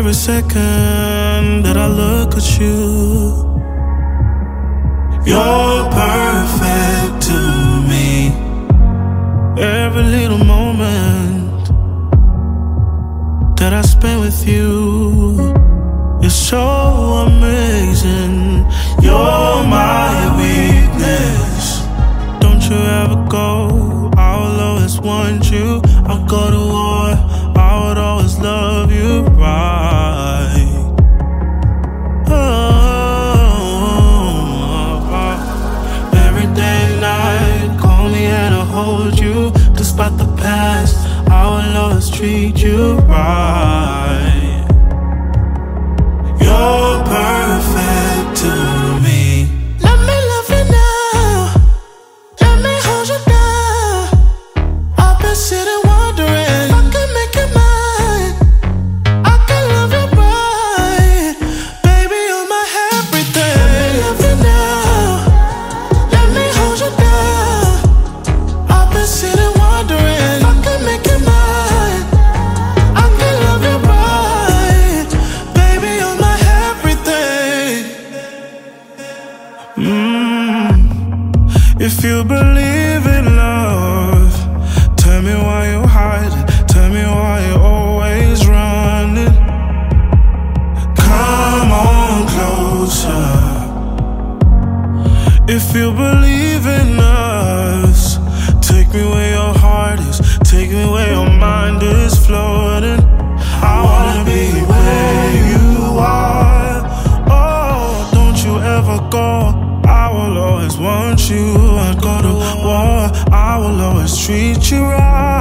every second that I look at you. You're perfect to me. Every little moment that I spend with you is so amazing. You're my weakness. Don't you ever go, I will always want you. I'll go to war, I would always love you right. Every day and night, call me and I'll hold you. Despite the past, I will always treat you right. You're perfect to me. Let me love you now. Let me hold you down. I've been sitting wondering if I can make it mine. I can love you right. Baby, you're my everything. Let me love you now. Let me hold you down. I've been sitting wondering if I can make it mine. I can love you right. Baby, you're my everything. If you believe in love, tell me why you hide it. Tell me why you're always running. Come on closer. If you believe in us, take me where your heart is. Take me where your mind is floating. I wanna be where you are. Oh, don't you ever go, I will always want you. I'd go to war, I will always treat you right.